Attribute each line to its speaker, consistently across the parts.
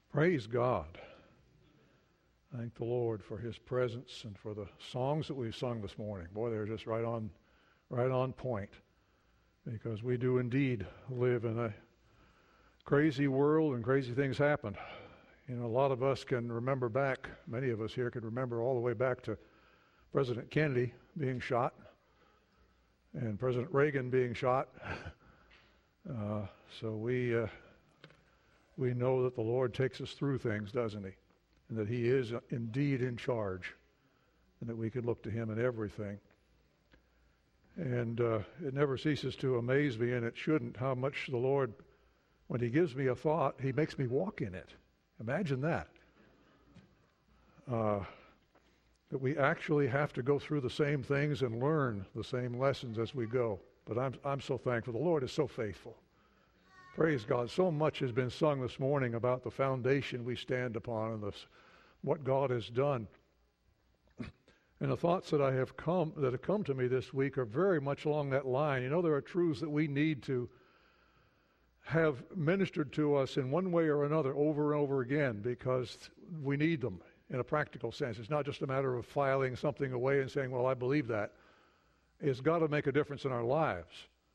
Speaker 1: Praise God. Thank the Lord for His presence and for the songs that we've sung this morning. Boy, they're just right on point. Because we do indeed live in a crazy world and crazy things happen. You know, a lot of us can remember back, many of us here can remember all the way back to President Kennedy being shot and President Reagan being shot. So we know that the Lord takes us through things, doesn't He? And that He is indeed in charge, and that we can look to Him in everything. And it never ceases to amaze me, and it shouldn't, how much the Lord, when He gives me a thought, He makes me walk in it. Imagine that. That we actually have to go through the same things and learn the same lessons as we go. But I'm so thankful. The Lord is so faithful. Praise God. So much has been sung this morning about the foundation we stand upon and what God has done. And the thoughts that have come to me this week are very much along that line. You know, there are truths that we need to have ministered to us in one way or another over and over again because we need them in a practical sense. It's not just a matter of filing something away and saying, well, I believe that. It's got to make a difference in our lives.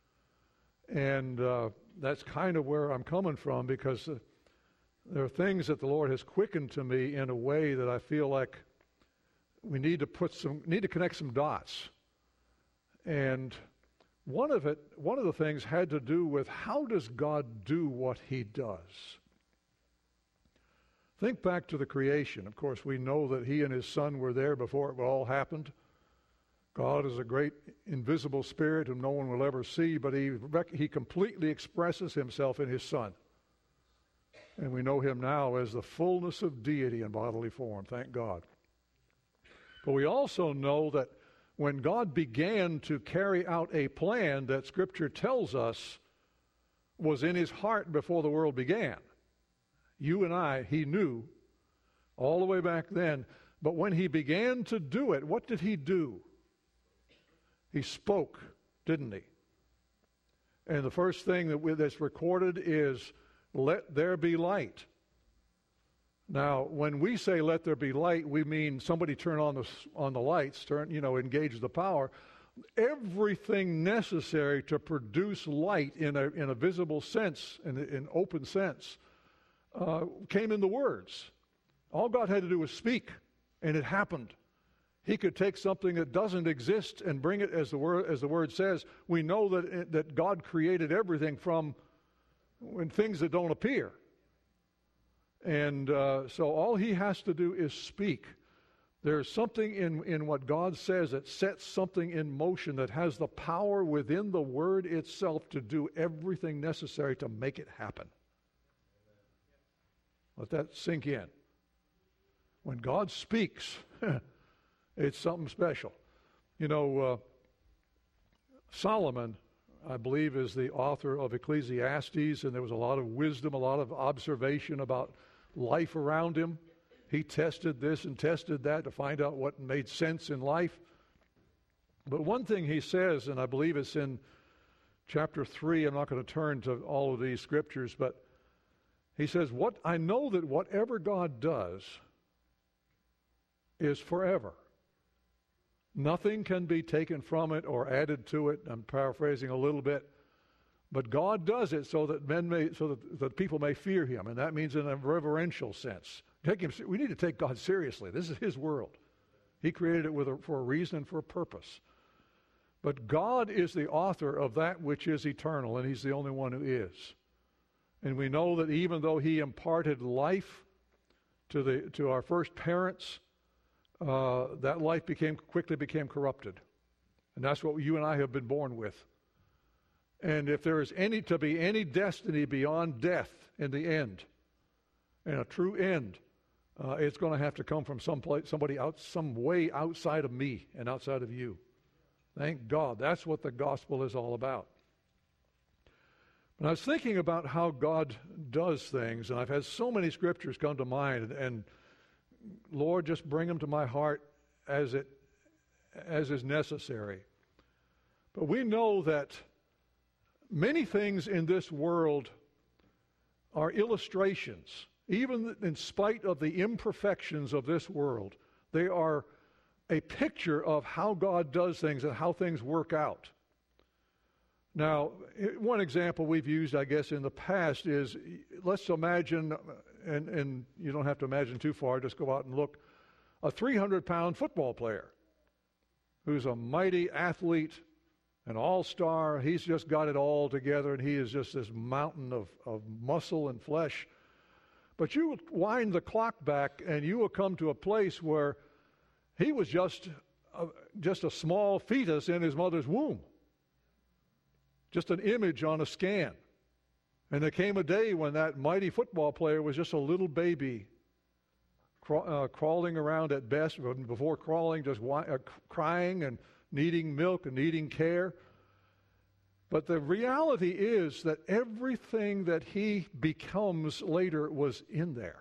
Speaker 1: And that's kind of where I'm coming from, because there are things that the Lord has quickened to me in a way that I feel like we need to connect some dots. And one of the things had to do with, how does God do what He does? Think back to the creation. Of course, we know that He and His Son were there before it all happened. God is a great invisible spirit whom no one will ever see, but He completely expresses Himself in His Son. And we know Him now as the fullness of deity in bodily form, thank God. But we also know that when God began to carry out a plan that Scripture tells us was in His heart before the world began, you and I, He knew all the way back then. But when He began to do it, what did He do? He spoke, didn't He? And the first thing that's recorded is, let there be light. Now, when we say let there be light, we mean somebody turn on the lights, engage the power. Everything necessary to produce light in a visible sense, in open sense, came in the words. All God had to do was speak, and it happened. He could take something that doesn't exist and bring it, as the word says. We know that God created everything from things that don't appear. And so all He has to do is speak. There's something in what God says that sets something in motion, that has the power within the Word itself to do everything necessary to make it happen. Let that sink in. When God speaks, it's something special. You know, Solomon, I believe, is the author of Ecclesiastes, and there was a lot of wisdom, a lot of observation about life around him. He tested this and tested that to find out what made sense in life. But one thing he says, and I believe it's in chapter 3, I'm not going to turn to all of these scriptures, but he says, I know that whatever God does is forever. Nothing can be taken from it or added to it. I'm paraphrasing a little bit. But God does it so that people may fear Him, and that means in a reverential sense. We need to take God seriously. This is His world. He created it for a reason and for a purpose. But God is the author of that which is eternal, and He's the only one who is. And we know that even though He imparted life to our first parents, that life quickly became corrupted. And that's what you and I have been born with. And if there is to be any destiny beyond death in the end, and a true end, it's going to have to come from some way outside of me and outside of you. Thank God. That's what the gospel is all about. But I was thinking about how God does things, and I've had so many scriptures come to mind, and Lord, just bring them to my heart as is necessary. But we know that many things in this world are illustrations. even in spite of the imperfections of this world, they are a picture of how God does things and how things work out. Now, one example we've used, I guess, in the past is, let's imagine, and you don't have to imagine too far, just go out and look, a 300-pound football player who's a mighty athlete, an all-star. He's just got it all together, and he is just this mountain of muscle and flesh. But you wind the clock back, and you will come to a place where he was just a small fetus in his mother's womb. Just an image on a scan. And there came a day when that mighty football player was just a little baby crawling around at best, before crawling, just crying and needing milk and needing care. But the reality is that everything that he becomes later was in there.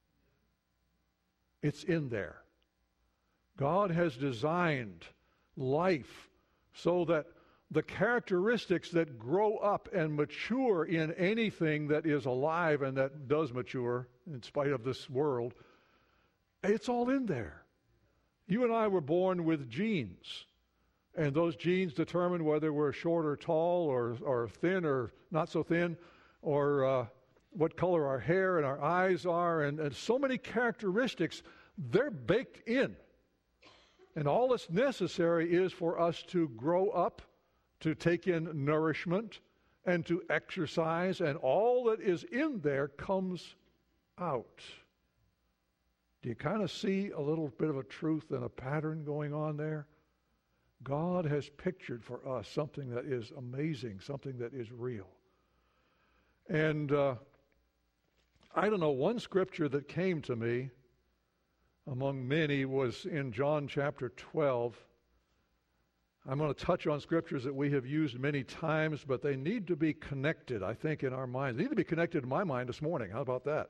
Speaker 1: It's in there. God has designed life so that the characteristics that grow up and mature in anything that is alive and that does mature in spite of this world, it's all in there. You and I were born with genes, and those genes determine whether we're short or tall or thin or not so thin, or what color our hair and our eyes are, and so many characteristics, they're baked in. And all that's necessary is for us to grow up, to take in nourishment, and to exercise, and all that is in there comes out. Do you kind of see a little bit of a truth and a pattern going on there? God has pictured for us something that is amazing, something that is real. And I don't know, one scripture that came to me among many was in John chapter 12. I'm going to touch on scriptures that we have used many times, but they need to be connected, I think, in our minds. They need to be connected in my mind this morning. How about that?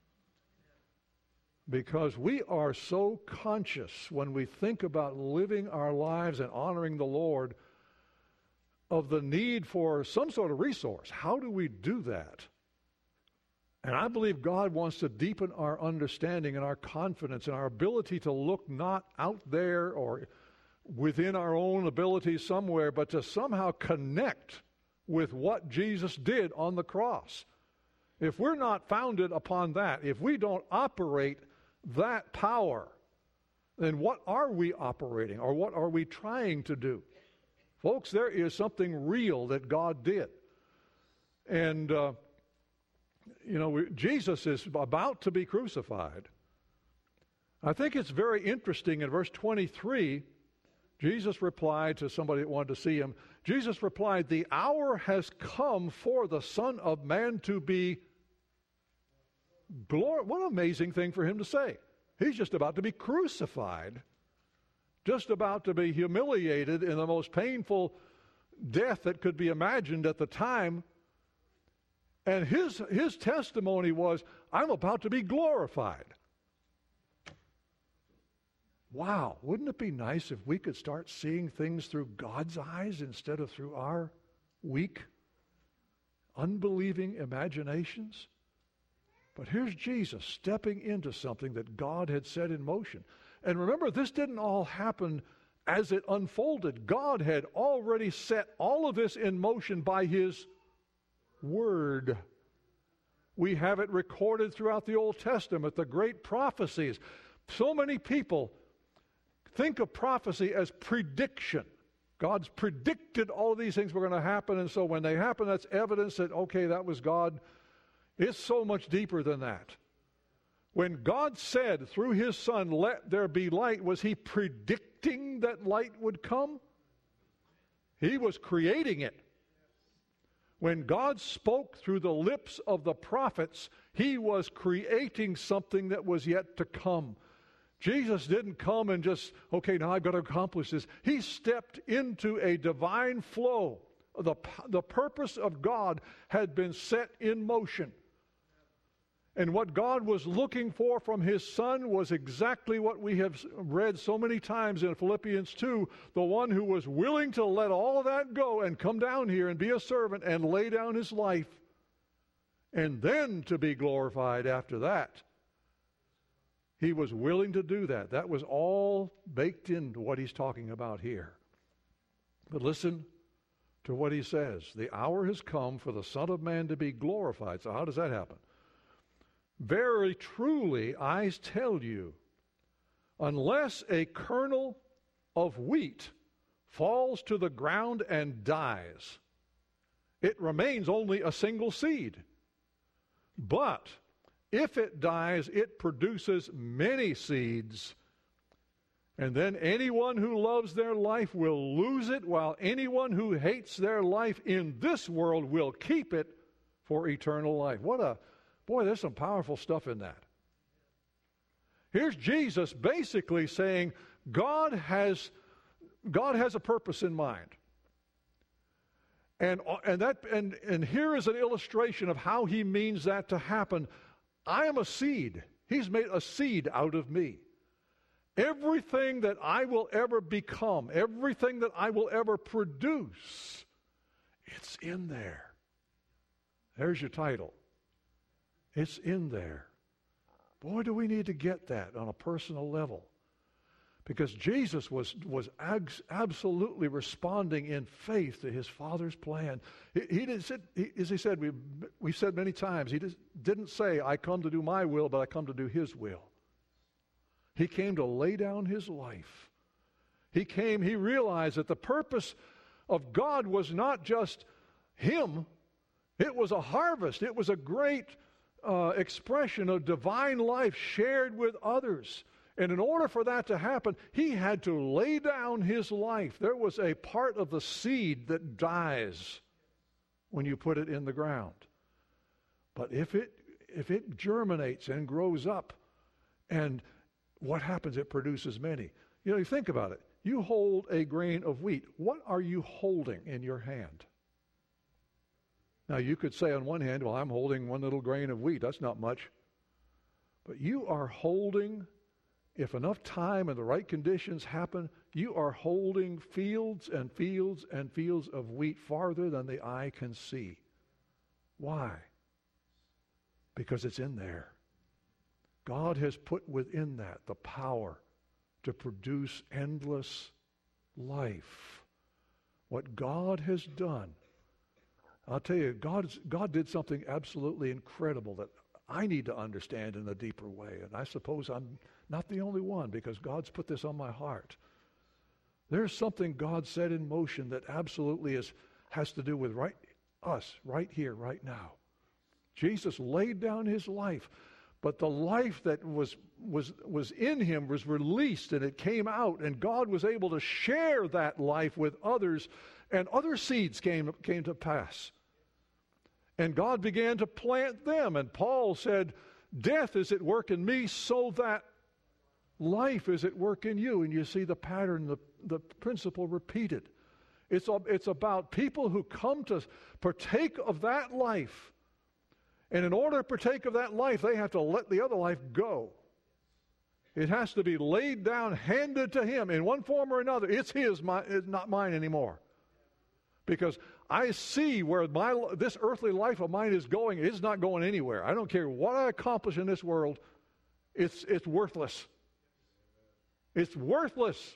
Speaker 1: Because we are so conscious when we think about living our lives and honoring the Lord of the need for some sort of resource. How do we do that? And I believe God wants to deepen our understanding and our confidence and our ability to look not out there or within our own abilities somewhere, but to somehow connect with what Jesus did on the cross. If we're not founded upon that, if we don't operate that power, then what are we operating, or what are we trying to do? Folks, there is something real that God did. And Jesus is about to be crucified. I think it's very interesting in verse 23, Jesus replied to somebody that wanted to see him. Jesus replied, "The hour has come for the Son of Man to be glorified." What an amazing thing for him to say. He's just about to be crucified, just about to be humiliated in the most painful death that could be imagined at the time. And his testimony was, "I'm about to be glorified." Wow, wouldn't it be nice if we could start seeing things through God's eyes instead of through our weak, unbelieving imaginations? But here's Jesus stepping into something that God had set in motion. And remember, this didn't all happen as it unfolded. God had already set all of this in motion by His Word. We have it recorded throughout the Old Testament, the great prophecies. So many people think of prophecy as prediction. God's predicted all of these things were going to happen, and so when they happen, that's evidence that, okay, that was God. It's so much deeper than that. When God said through His Son, "Let there be light," was He predicting that light would come? He was creating it. When God spoke through the lips of the prophets, He was creating something that was yet to come. Jesus didn't come and just, okay, now I've got to accomplish this. He stepped into a divine flow. The purpose of God had been set in motion. And what God was looking for from His Son was exactly what we have read so many times in Philippians 2, the one who was willing to let all of that go and come down here and be a servant and lay down His life and then to be glorified after that. He was willing to do that. That was all baked into what he's talking about here. But listen to what he says. The hour has come for the Son of Man to be glorified. So how does that happen? Very truly, I tell you, unless a kernel of wheat falls to the ground and dies, it remains only a single seed. But if it dies, it produces many seeds. And then anyone who loves their life will lose it, while anyone who hates their life in this world will keep it for eternal life. Boy, there's some powerful stuff in that. Here's Jesus basically saying God has a purpose in mind. And here is an illustration of how he means that to happen. I am a seed. He's made a seed out of me. Everything that I will ever become, everything that I will ever produce, it's in there. There's your title. It's in there. Boy, do we need to get that on a personal level. Because Jesus was absolutely responding in faith to his Father's plan. As he said, we've said many times, he didn't say, I come to do my will, but I come to do his will. He came to lay down his life. He realized that the purpose of God was not just him. It was a harvest. It was a great expression of divine life shared with others. And in order for that to happen, he had to lay down his life. There was a part of the seed that dies when you put it in the ground. But if it germinates and grows up, and what happens? It produces many. You think about it. You hold a grain of wheat. What are you holding in your hand? Now, you could say on one hand, well, I'm holding one little grain of wheat. That's not much. But you are holding, if enough time and the right conditions happen, you are holding fields and fields and fields of wheat farther than the eye can see. Why? Because it's in there. God has put within that the power to produce endless life. What God has done, I'll tell you, God did something absolutely incredible that I need to understand in a deeper way. And I suppose I'm not the only one, because God's put this on my heart. There's something God set in motion that absolutely has to do with us, right here, right now. Jesus laid down his life, but the life that was in him was released, and it came out, and God was able to share that life with others, and other seeds came to pass. And God began to plant them, and Paul said, death is at work in me so that life is at work in you. And you see the pattern, the principle repeated. It's about people who come to partake of that life. And in order to partake of that life, they have to let the other life go. It has to be laid down, handed to him in one form or another. It's his, it's not mine anymore. Because I see where this earthly life of mine is going. It's not going anywhere. I don't care what I accomplish in this world. It's worthless. It's worthless.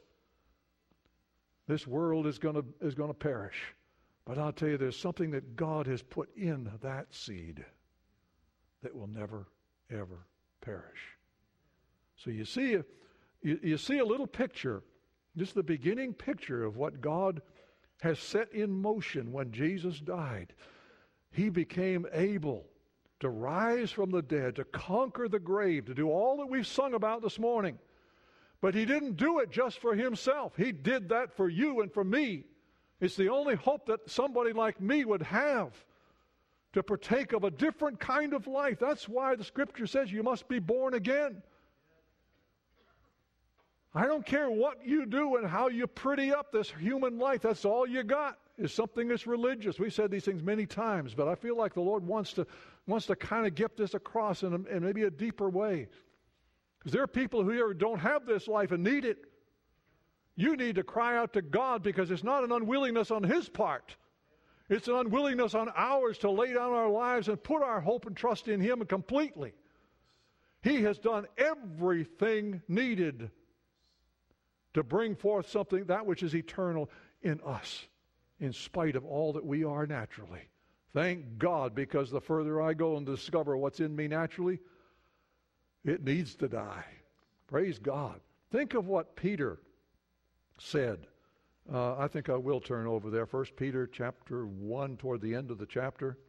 Speaker 1: This world is going to perish. But I'll tell you, there's something that God has put in that seed that will never, ever perish. So you see a little picture, just the beginning picture of what God has set in motion when Jesus died. He became able to rise from the dead, to conquer the grave, to do all that we've sung about this morning. But he didn't do it just for himself. He did that for you and for me. It's the only hope that somebody like me would have, to partake of a different kind of life. That's why the Scripture says you must be born again. I don't care what you do and how you pretty up this human life. That's all you got, is something that's religious. We've said these things many times, but I feel like the Lord wants to kind of get this across in maybe a deeper way. Because there are people who here don't have this life and need it. You need to cry out to God, because it's not an unwillingness on his part. It's an unwillingness on ours to lay down our lives and put our hope and trust in Him completely. He has done everything needed to bring forth something, that which is eternal in us, in spite of all that we are naturally. Thank God, because the further I go and discover what's in me naturally, it needs to die. Praise God. Think of what Peter said. I think I will turn over there. 1 Peter chapter 1, toward the end of the chapter.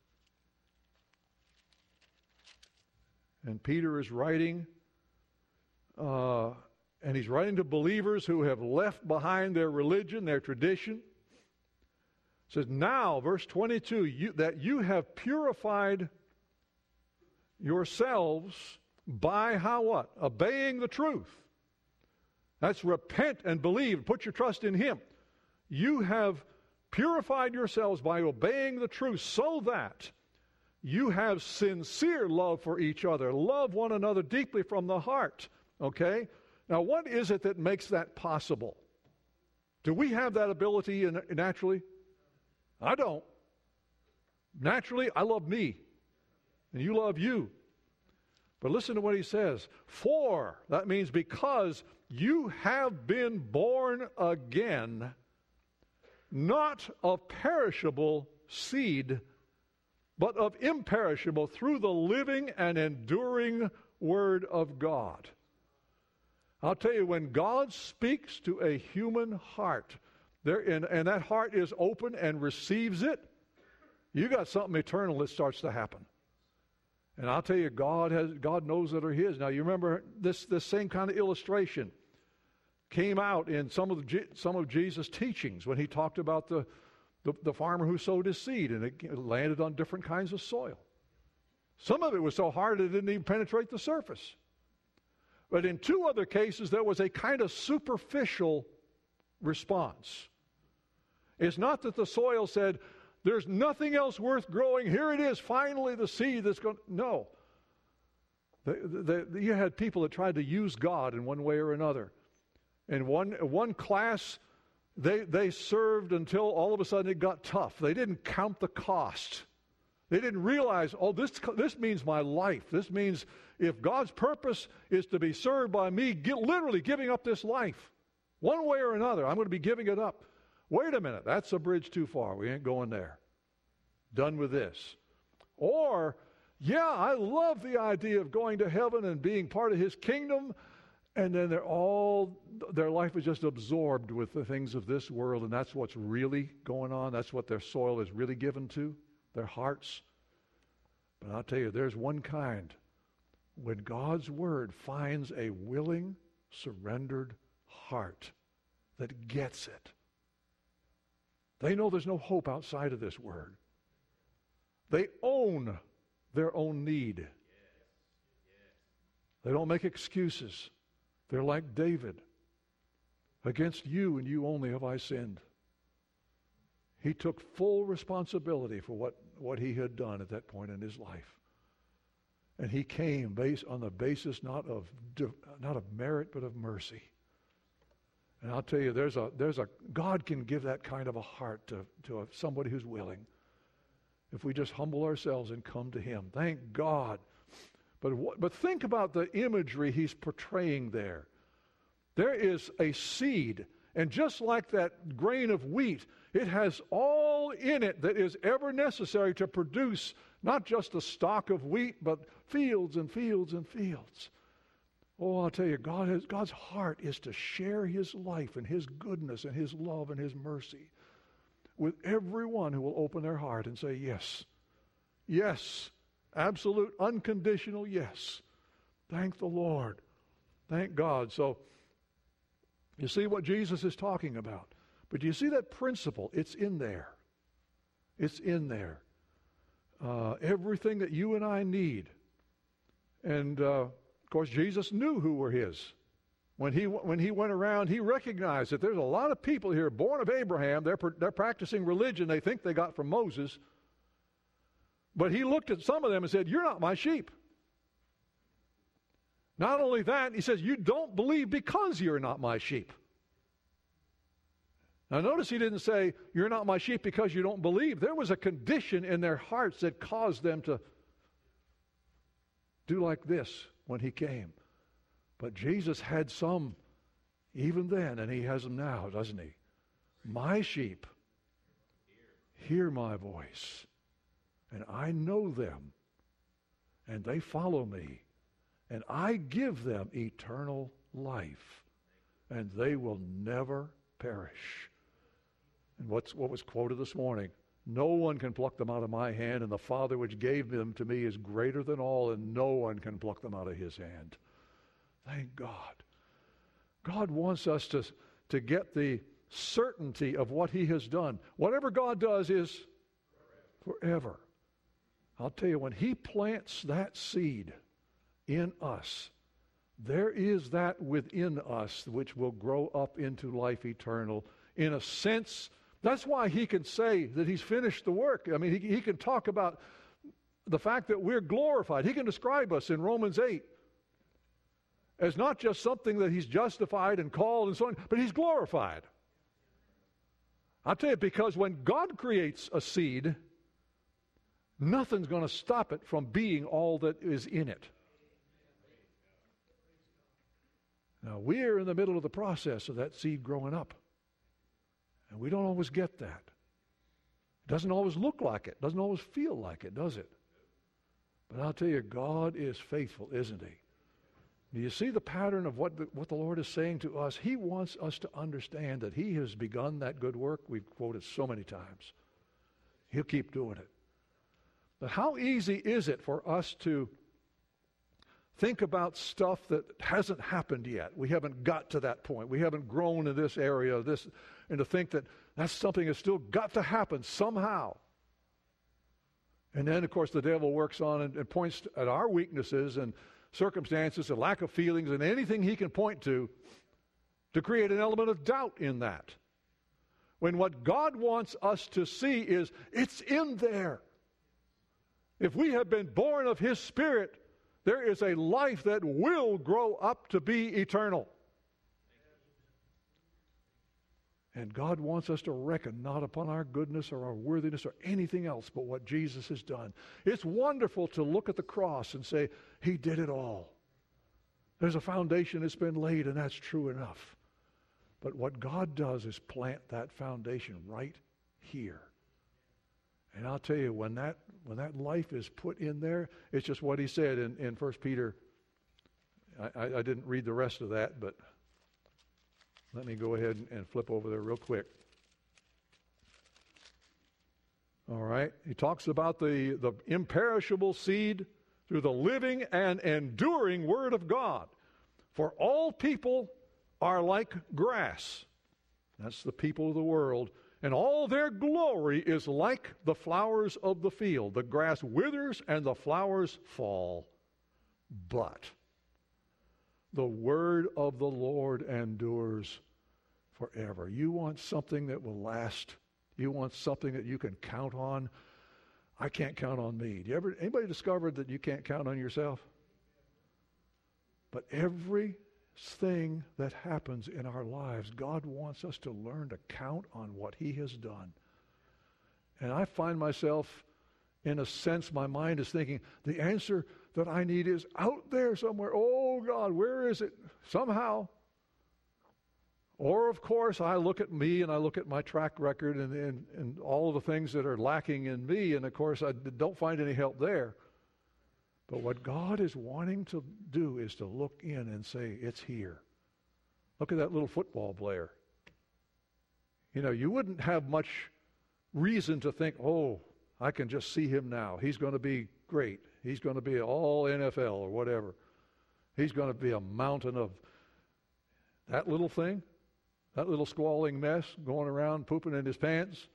Speaker 1: And Peter is writing, and he's writing to believers who have left behind their religion, their tradition. It says, now, verse 22, that you have purified yourselves by how what? Obeying the truth. That's repent and believe. Put your trust in Him. You have purified yourselves by obeying the truth so that you have sincere love for each other. Love one another deeply from the heart. Okay? Now, what is it that makes that possible? Do we have that ability naturally? I don't. Naturally, I love me, and you love you. But listen to what he says. For, that means because you have been born again, not of perishable seed, but of imperishable, through the living and enduring Word of God. I'll tell you, when God speaks to a human heart, and that heart is open and receives it, you got something eternal that starts to happen. And I'll tell you, God knows that are His. Now, you remember this same kind of illustration came out in some of Jesus' teachings when He talked about the farmer who sowed his seed, and it landed on different kinds of soil. Some of it was so hard it didn't even penetrate the surface. But in two other cases, there was a kind of superficial response. It's not that the soil said, there's nothing else worth growing. Here it is, finally the seed that's going. No. You had people that tried to use God in one way or another. In one class, they served until all of a sudden it got tough. They didn't count the cost. They didn't realize, this means my life. This means if God's purpose is to be served by me, literally giving up this life, one way or another, I'm going to be giving it up. Wait a minute, that's a bridge too far. We ain't going there. Done with this. Or, yeah, I love the idea of going to heaven and being part of His kingdom, and then their life is just absorbed with the things of this world, and that's what's really going on. That's what their soil is really given to, their hearts. But I'll tell you, there's one kind. When God's Word finds a willing, surrendered heart that gets it, they know there's no hope outside of this Word. They own their own need. They don't make excuses. They're like David. Against you and you only have I sinned. He took full responsibility for what he had done at that point in his life. And he came based on the basis not of merit but of mercy. And I'll tell you, God can give that kind of a heart to somebody who's willing. If we just humble ourselves and come to Him. Thank God. But think about the imagery he's portraying there. There is a seed, and just like that grain of wheat, it has all in it that is ever necessary to produce not just a stalk of wheat, but fields and fields and fields. Oh, I'll tell you, God's heart is to share His life and His goodness and His love and His mercy with everyone who will open their heart and say, yes, yes, absolute, unconditional yes. Thank the Lord. Thank God. So, you see what Jesus is talking about. But do you see that principle? It's in there. It's in there. Everything that you and I need. And, of course, Jesus knew who were His. When he went around, He recognized that there's a lot of people here born of Abraham. They're practicing religion they think they got from Moses. But He looked at some of them and said, you're not my sheep. Not only that, He says, you don't believe because you're not my sheep. Now notice he didn't say, you're not my sheep because you don't believe. There was a condition in their hearts that caused them to do like this when he came. But Jesus had some even then, and he has them now, doesn't he? My sheep hear my voice, and I know them, and they follow me, and I give them eternal life, and they will never perish. And what was quoted this morning, no one can pluck them out of my hand, and the Father which gave them to me is greater than all, and no one can pluck them out of his hand. Thank God. God wants us to get the certainty of what he has done. Whatever God does is forever. I'll tell you, when he plants that seed in us, there is that within us which will grow up into life eternal. In a sense, that's why he can say that he's finished the work. I mean, he can talk about the fact that we're glorified. He can describe us in Romans 8 as not just something that he's justified and called and so on, but he's glorified. I'll tell you, because when God creates a seed, nothing's going to stop it from being all that is in it. Now, we're in the middle of the process of that seed growing up. And we don't always get that. It doesn't always look like it. Doesn't always feel like it, does it? But I'll tell you, God is faithful, isn't he? Do you see the pattern of what the Lord is saying to us? He wants us to understand that he has begun that good work. We've quoted so many times. He'll keep doing it. But how easy is it for us to think about stuff that hasn't happened yet? We haven't got to that point. We haven't grown in this area, and to think that that's something that's still got to happen somehow. And then, of course, the devil works on and points at our weaknesses and circumstances and lack of feelings and anything he can point to create an element of doubt in that. When what God wants us to see is, it's in there. If we have been born of his Spirit, there is a life that will grow up to be eternal. And God wants us to reckon not upon our goodness or our worthiness or anything else but what Jesus has done. It's wonderful to look at the cross and say, he did it all. There's a foundation that's been laid, and that's true enough. But what God does is plant that foundation right here. And I'll tell you, when that life is put in there, it's just what he said in 1 Peter. I didn't read the rest of that, but let me go ahead and flip over there real quick. All right. He talks about the imperishable seed through the living and enduring Word of God. For all people are like grass. That's the people of the world. And all their glory is like the flowers of the field. The grass withers and the flowers fall. But the word of the Lord endures forever. You want something that will last? You want something that you can count on? I can't count on me. Anybody discovered that you can't count on yourself? But everything that happens in our lives, God wants us to learn to count on what he has done. And I find myself, in a sense, my mind is thinking, the answer that I need is out there somewhere. Oh, God, where is it? Somehow. Or, of course, I look at me and I look at my track record and all of the things that are lacking in me, and, of course, I don't find any help there. But what God is wanting to do is to look in and say, it's here. Look at that little football player. You know, you wouldn't have much reason to think, oh, I can just see him now. He's going to be great. He's going to be all NFL or whatever. He's going to be a mountain of that little thing, that little squalling mess going around pooping in his pants.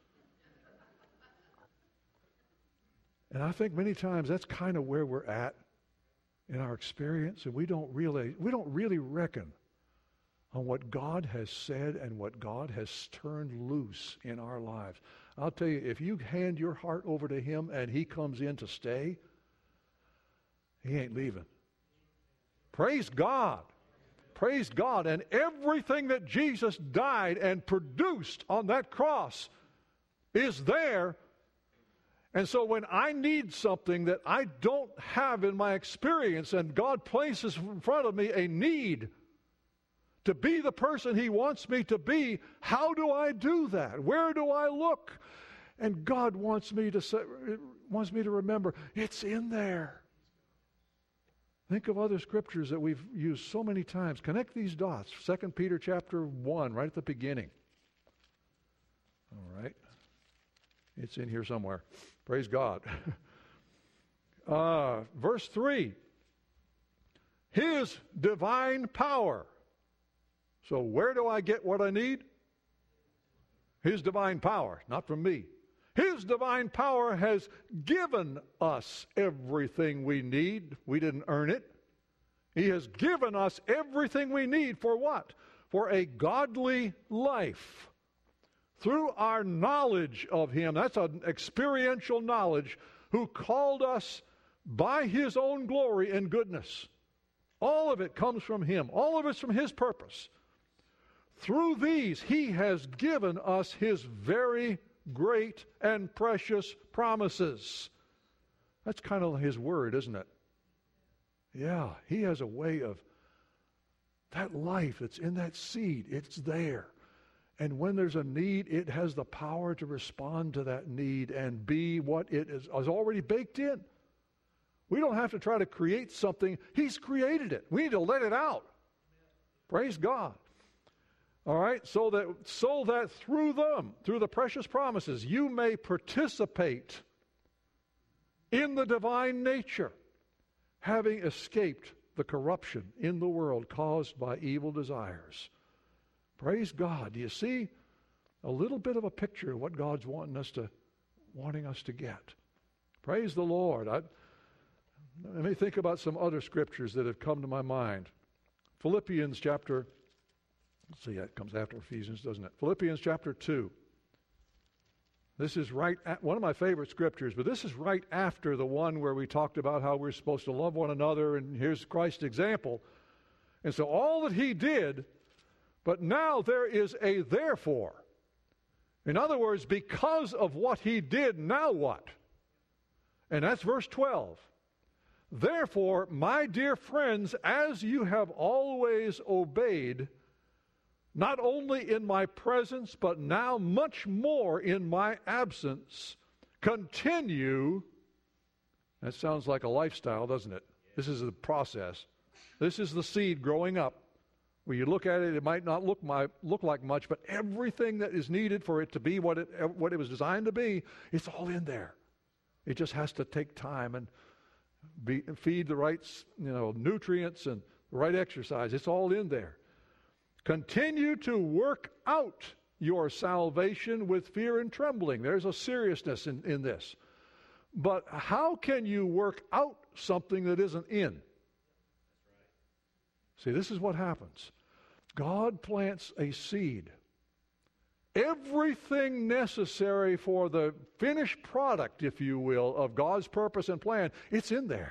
Speaker 1: And I think many times that's kind of where we're at in our experience, and we don't really reckon on what God has said and what God has turned loose in our lives. I'll tell you, if you hand your heart over to him and he comes in to stay, he ain't leaving. Praise God. Praise God. And everything that Jesus died and produced on that cross is there. And so when I need something that I don't have in my experience, and God places in front of me a need to be the person He wants me to be, how do I do that? Where do I look? And God wants me to remember, it's in there. Think of other scriptures that we've used so many times. Connect these dots. 2 Peter chapter 1, right at the beginning. All right. It's in here somewhere. Praise God. Verse 3. His divine power. So where do I get what I need? His divine power, not from me. His divine power has given us everything we need. We didn't earn it. He has given us everything we need for what? For a godly life. Through our knowledge of Him, that's an experiential knowledge, who called us by His own glory and goodness. All of it comes from Him. All of it's from His purpose. Through these, He has given us His very great and precious promises. That's kind of His word, isn't it? Yeah, He has a way of that life that's in that seed. It's there. And when there's a need, it has the power to respond to that need and be what it is already baked in. We don't have to try to create something. He's created it. We need to let it out. Praise God. All right, so that through them, through the precious promises, you may participate in the divine nature, having escaped the corruption in the world caused by evil desires. Praise God. Do you see a little bit of a picture of what God's wanting us to get? Praise the Lord. Let me think about some other scriptures that have come to my mind. Philippians chapter, let's see, that comes after Ephesians, doesn't it? Philippians chapter 2. This is one of my favorite scriptures, but this is right after the one where we talked about how we're supposed to love one another, and here's Christ's example. And so all that He did, but now there is a therefore. In other words, because of what He did, now what? And that's verse 12. Therefore, my dear friends, as you have always obeyed, not only in my presence, but now much more in my absence, continue. That sounds like a lifestyle, doesn't it? This is the process. This is the seed growing up. When you look at it, it might not look like much, but everything that is needed for it to be what it was designed to be, it's all in there. It just has to take time and feed the right nutrients and the right exercise. It's all in there. Continue to work out your salvation with fear and trembling. There's a seriousness in this. But how can you work out something that isn't in? See, this is what happens. God plants a seed. Everything necessary for the finished product, if you will, of God's purpose and plan, it's in there.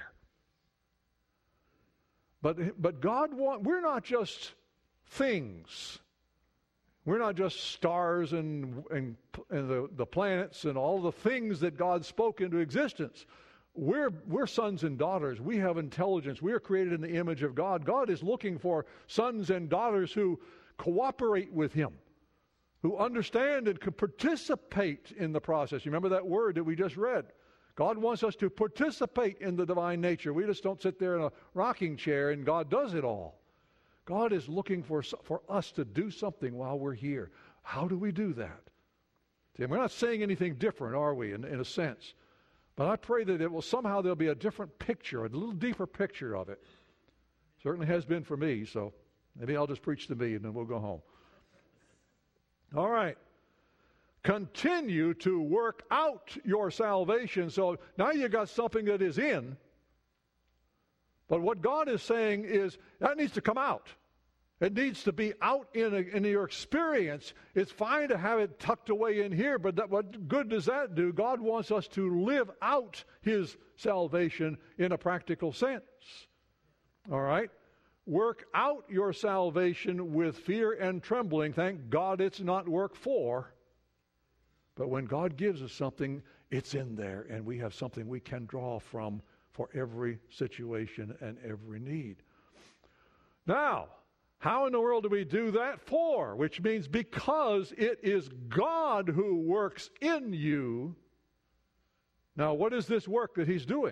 Speaker 1: But God we're not just things. We're not just stars and the planets and all the things that God spoke into existence. We're sons and daughters. We have intelligence. We are created in the image of God. God is looking for sons and daughters who cooperate with Him, who understand and can participate in the process. You remember that word that we just read? God wants us to participate in the divine nature. We just don't sit there in a rocking chair and God does it all. God is looking for us to do something while we're here. How do we do that? See, we're not saying anything different, are we, in a sense? But I pray that there'll be a different picture, a little deeper picture of it. Certainly has been for me, so maybe I'll just preach to me and then we'll go home. All right. Continue to work out your salvation. So now you got something that is in, but what God is saying is that needs to come out. It needs to be out in your experience. It's fine to have it tucked away in here, but what good does that do? God wants us to live out His salvation in a practical sense. All right? work out your salvation with fear and trembling. Thank God it's not work for. But when God gives us something, it's in there, and we have something we can draw from for every situation and every need. Now, how in the world do we do that? For, which means because it is God who works in you. Now, what is this work that He's doing?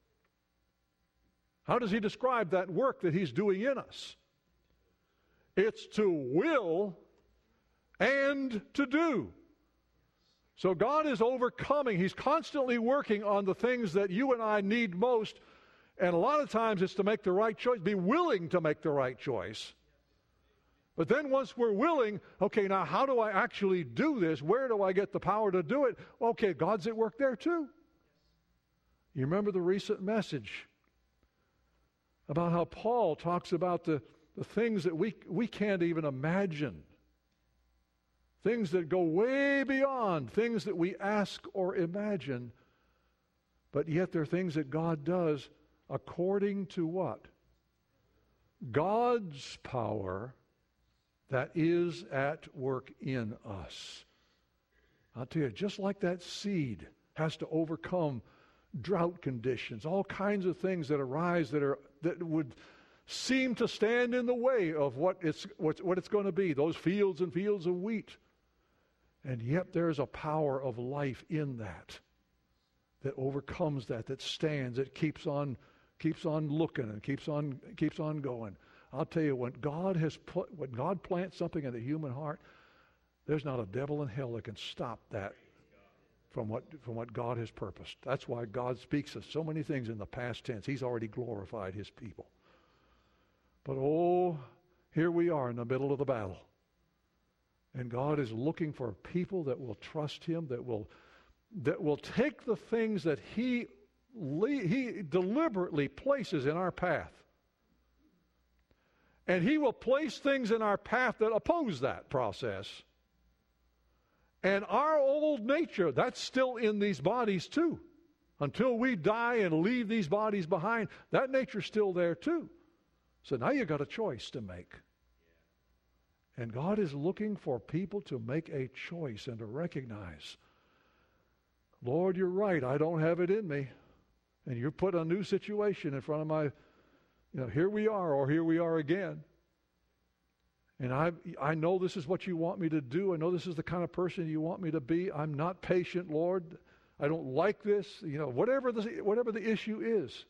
Speaker 1: How does He describe that work that He's doing in us? It's to will and to do. So God is overcoming. He's constantly working on the things that you and I need most. And a lot of times it's to make the right choice, be willing to make the right choice. But then once we're willing, okay, now how do I actually do this? Where do I get the power to do it? Okay, God's at work there too. You remember the recent message about how Paul talks about the things that we can't even imagine. Things that go way beyond things that we ask or imagine. But yet they're things that God does according to what? God's power that is at work in us. I'll tell you, just like that seed has to overcome drought conditions, all kinds of things that arise that would seem to stand in the way of what it's going to be, those fields and fields of wheat. And yet there's a power of life in that overcomes that stands, that keeps on looking and keeps on going. I'll tell you, when God plants something in the human heart, there's not a devil in hell that can stop that from what God has purposed. That's why God speaks of so many things in the past tense. He's already glorified His people. But here we are in the middle of the battle. And God is looking for people that will trust Him, that will take the things that He deliberately places in our path. And He will place things in our path that oppose that process. And our old nature, that's still in these bodies too. Until we die and leave these bodies behind, that nature's still there too. So now you've got a choice to make. And God is looking for people to make a choice and to recognize, Lord, you're right, I don't have it in me. And you put a new situation in front of my, here we are, or here we are again. And I know this is what you want me to do. I know this is the kind of person you want me to be. I'm not patient, Lord. I don't like this. Whatever the issue is.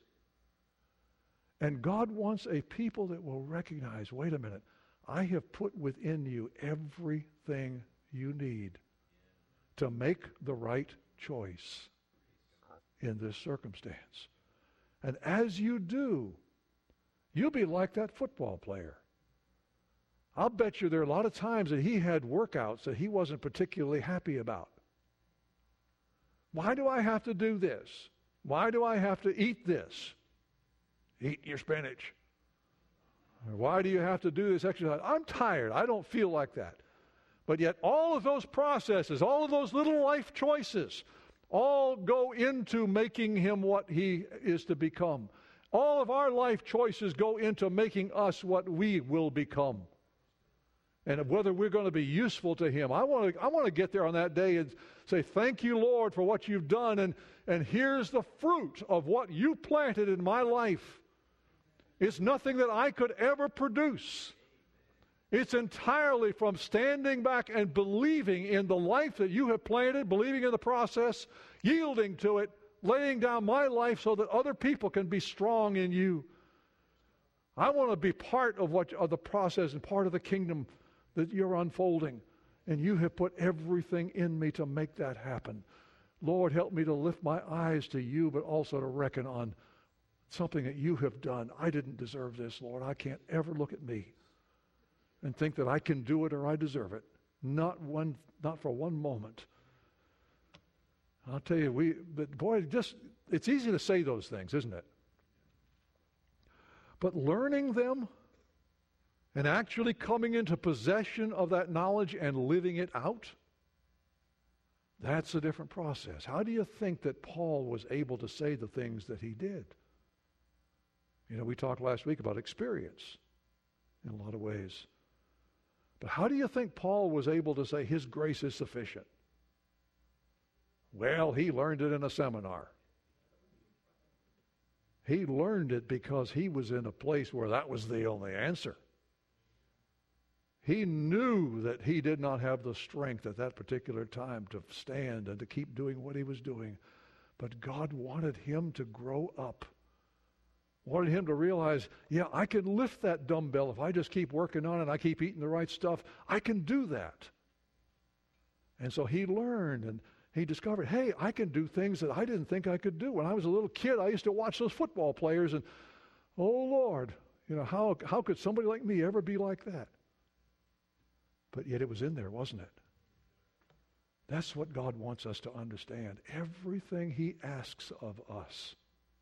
Speaker 1: And God wants a people that will recognize, wait a minute, I have put within you everything you need to make the right choice in this circumstance. And as you do, you'll be like that football player. I'll bet you there are a lot of times that he had workouts that he wasn't particularly happy about. Why do I have to do this? Why do I have to eat this? Eat your spinach. Or why do you have to do this exercise? I'm tired. I don't feel like that. But yet all of those processes, all of those little life choices, all go into making him what he is to become. All of our life choices go into making us what we will become. And whether we're going to be useful to him. I want to get there on that day and say, thank you, Lord, for what you've done. And here's the fruit of what you planted in my life. It's nothing that I could ever produce. It's entirely from standing back and believing in the life that you have planted, believing in the process, yielding to it, laying down my life so that other people can be strong in you. I want to be part of the process and part of the kingdom that you're unfolding. And you have put everything in me to make that happen. Lord, help me to lift my eyes to you, but also to reckon on something that you have done. I didn't deserve this, Lord. I can't ever look at me and think that I can do it or I deserve it. Not for one moment. I'll tell you, it's easy to say those things, isn't it? But learning them and actually coming into possession of that knowledge and living it out, that's a different process. How do you think that Paul was able to say the things that he did? We talked last week about experience. in a lot of ways. But how do you think Paul was able to say his grace is sufficient? Well, he learned it in a seminar. He learned it because he was in a place where that was the only answer. He knew that he did not have the strength at that particular time to stand and to keep doing what he was doing. But God wanted him to grow up. Wanted him to realize, yeah, I can lift that dumbbell if I just keep working on it and I keep eating the right stuff. I can do that. And so he learned and he discovered, hey, I can do things that I didn't think I could do. When I was a little kid, I used to watch those football players and, oh, Lord, how could somebody like me ever be like that? But yet it was in there, wasn't it? That's what God wants us to understand. Everything he asks of us,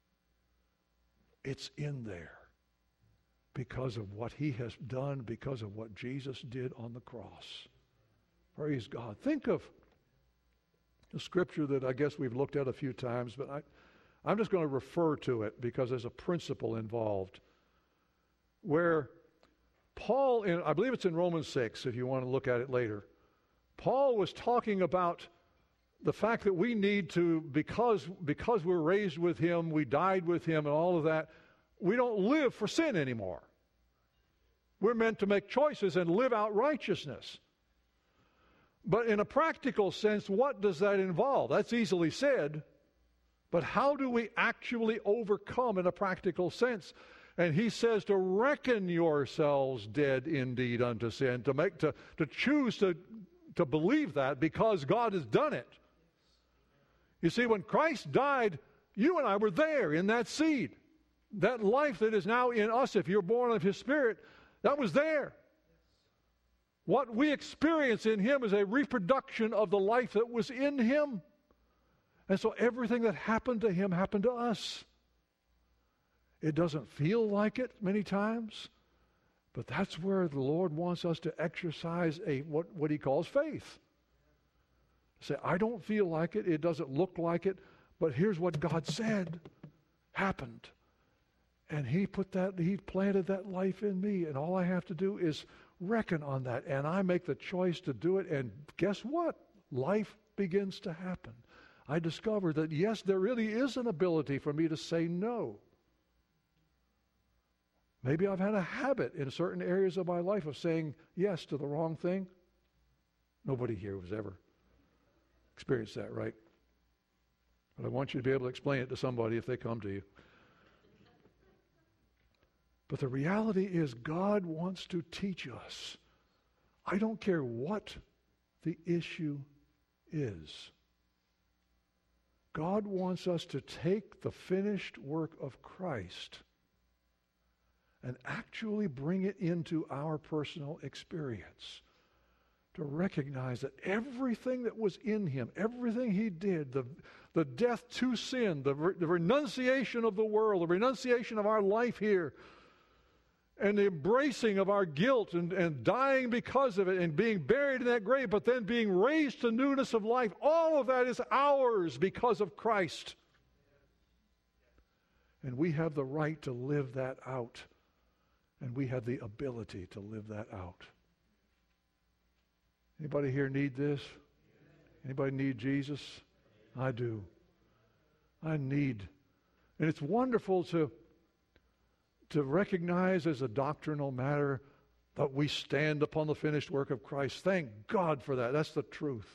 Speaker 1: it's in there because of what he has done, because of what Jesus did on the cross. Praise God. Think of the scripture that I guess we've looked at a few times, but I'm just going to refer to it because there's a principle involved where Paul, I believe it's in Romans 6, if you want to look at it later, Paul was talking about the fact that we need to, because we're raised with him, we died with him and all of that, we don't live for sin anymore. We're meant to make choices and live out righteousness. But in a practical sense, what does that involve? That's easily said, but how do we actually overcome in a practical sense? And he says to reckon yourselves dead indeed unto sin, to choose to believe that because God has done it. You see, when Christ died, you and I were there in that seed. That life that is now in us, if you're born of his Spirit, that was there. What we experience in him is a reproduction of the life that was in him. And so everything that happened to him happened to us. It doesn't feel like it many times, but that's where the Lord wants us to exercise what he calls faith. Say, I don't feel like it, it doesn't look like it, but here's what God said happened. And he planted that life in me, and all I have to do is reckon on that, and I make the choice to do it, and guess what? Life begins to happen. I discovered that, yes, there really is an ability for me to say no. Maybe I've had a habit in certain areas of my life of saying yes to the wrong thing. Nobody here has ever experienced that, right? But I want you to be able to explain it to somebody if they come to you. But the reality is God wants to teach us. I don't care what the issue is. God wants us to take the finished work of Christ and actually bring it into our personal experience. To recognize that everything that was in him, everything he did, the death to sin, the renunciation of the world, the renunciation of our life here, and the embracing of our guilt and dying because of it and being buried in that grave, but then being raised to newness of life, all of that is ours because of Christ. And we have the right to live that out. And we have the ability to live that out. Anybody here need this? Anybody need Jesus? I do. I need. And it's wonderful to recognize as a doctrinal matter that we stand upon the finished work of Christ. Thank God for that. That's the truth.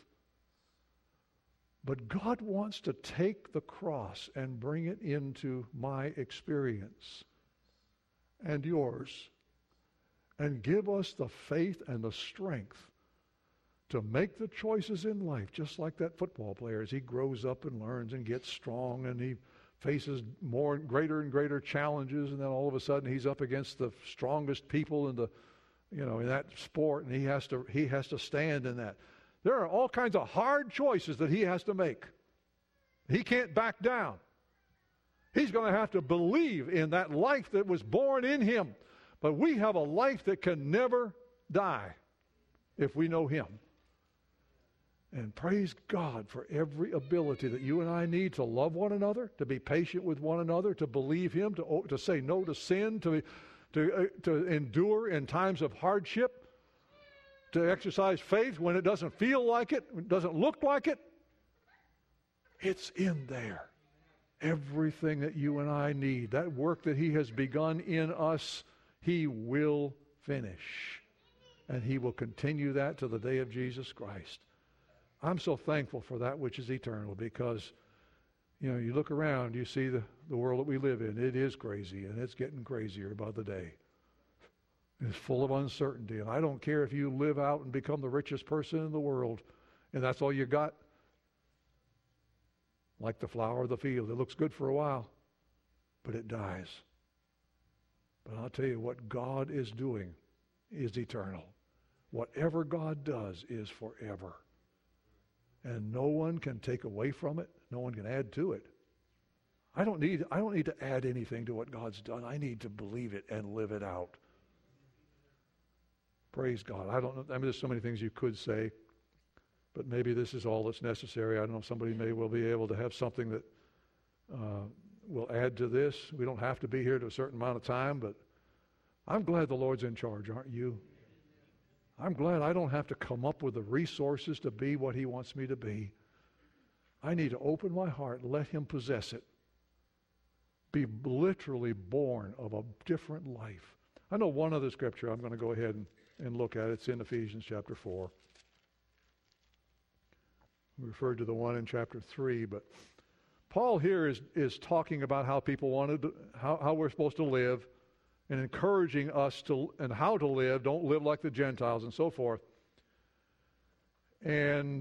Speaker 1: But God wants to take the cross and bring it into my experience and yours, and give us the faith and the strength to make the choices in life, just like that football player as he grows up and learns and gets strong and he faces greater and greater challenges, and then all of a sudden he's up against the strongest people in in that sport, and he has to stand in that. There are all kinds of hard choices that he has to make. He can't back down. He's going to have to believe in that life that was born in him. But we have a life that can never die if we know him. And praise God for every ability that you and I need to love one another, to be patient with one another, to believe him, to say no to sin, to to endure in times of hardship, to exercise faith when it doesn't feel like it, when it doesn't look like it. It's in there. Everything that you and I need, that work that He has begun in us, He will finish. And He will continue that to the day of Jesus Christ. I'm so thankful for that which is eternal, because, you know, you look around, you see the world that we live in. It is crazy, and it's getting crazier by the day. It's full of uncertainty, and I don't care if you live out and become the richest person in the world, and that's all you got. Like the flower of the field, it looks good for a while, but it dies. But I'll tell you, what God is doing is eternal. Whatever God does is forever. And no one can take away from it. No one can add to it. I don't need to add anything to what God's done. I need to believe it and live it out. Praise God. I don't know. I mean, there's so many things you could say, but maybe this is all that's necessary. I don't know. Somebody may well be able to have something that will add to this. We don't have to be here to a certain amount of time, but I'm glad the Lord's in charge, aren't you? I'm glad I don't have to come up with the resources to be what He wants me to be. I need to open my heart and let Him possess it. Be literally born of a different life. I know one other scripture I'm going to go ahead and look at. It's in Ephesians chapter 4. We referred to the one in chapter 3, but Paul here is talking about how people wanted to, how we're supposed to live, and encouraging us to and how to live. Don't live like the Gentiles and so forth. And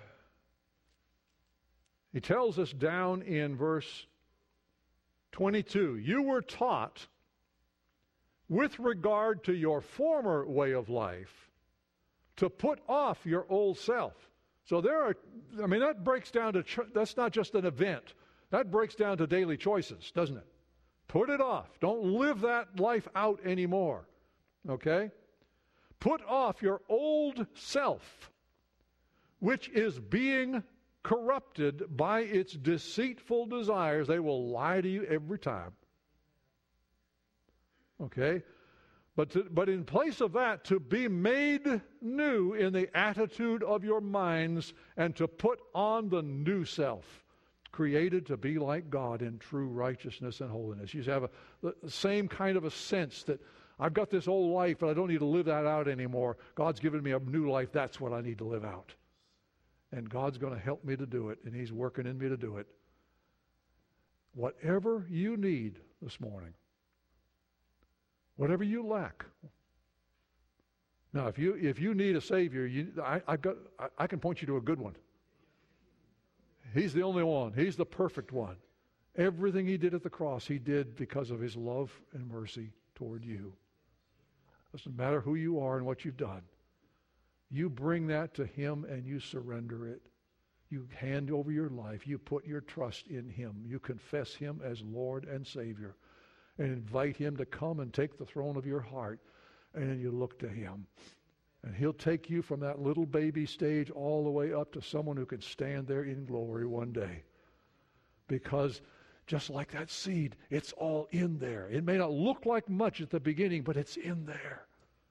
Speaker 1: he tells us down in verse 22, you were taught with regard to your former way of life to put off your old self. So that breaks down to, that's not just an event. That breaks down to daily choices, doesn't it? Put it off. Don't live that life out anymore. Okay? Put off your old self, which is being corrupted by its deceitful desires. They will lie to you every time. Okay? But in place of that, to be made new in the attitude of your minds, and to put on the new self, created to be like God in true righteousness and holiness. You have the same kind of a sense that I've got this old life, but I don't need to live that out anymore. God's given me a new life. That's what I need to live out. And God's going to help me to do it, and He's working in me to do it. Whatever you need this morning, whatever you lack. Now, if you need a Savior, I can point you to a good one. He's the only one. He's the perfect one. Everything He did at the cross, He did because of His love and mercy toward you. Doesn't matter who you are and what you've done. You bring that to Him and you surrender it. You hand over your life. You put your trust in Him. You confess Him as Lord and Savior, and invite Him to come and take the throne of your heart. And then you look to Him. And He'll take you from that little baby stage all the way up to someone who can stand there in glory one day. Because just like that seed, it's all in there. It may not look like much at the beginning, but it's in there.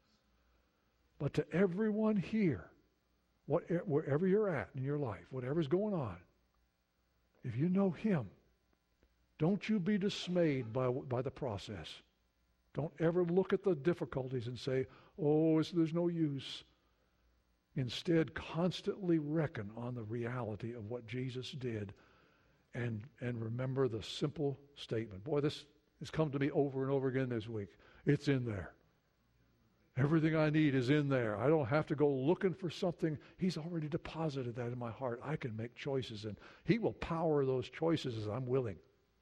Speaker 1: But to everyone here, wherever you're at in your life, whatever's going on, if you know Him, don't you be dismayed by the process. Don't ever look at the difficulties and say, oh, there's no use. Instead, constantly reckon on the reality of what Jesus did, and remember the simple statement. Boy, this has come to me over and over again this week. It's in there. Everything I need is in there. I don't have to go looking for something. He's already deposited that in my heart. I can make choices, and He will power those choices as I'm willing.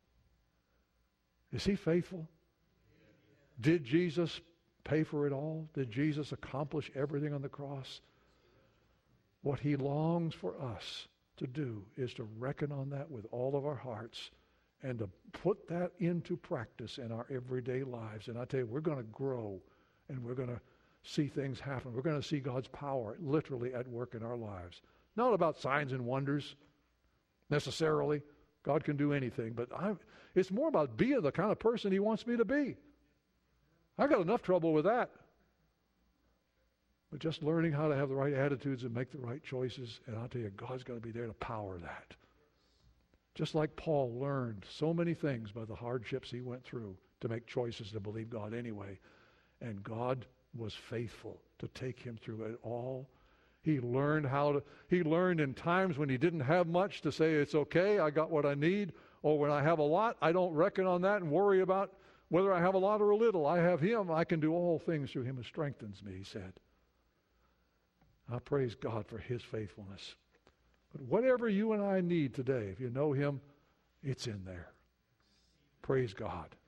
Speaker 1: Is He faithful? Did Jesus pay for it all? Did Jesus accomplish everything on the cross? What He longs for us to do is to reckon on that with all of our hearts and to put that into practice in our everyday lives. And I tell you, we're going to grow and we're going to see things happen. We're going to see God's power literally at work in our lives. Not about signs and wonders necessarily. God can do anything, but it's more about being the kind of person He wants me to be. I got enough trouble with that. But just learning how to have the right attitudes and make the right choices, and I'll tell you, God's got to be there to power that. Just like Paul learned so many things by the hardships he went through to make choices to believe God anyway. And God was faithful to take him through it all. He learned in times when he didn't have much to say, it's okay, I got what I need. Or when I have a lot, I don't reckon on that and worry about whether I have a lot or a little. I have him. I can do all things through him who strengthens me, he said. I praise God for his faithfulness. But whatever you and I need today, if you know him, it's in there. Praise God.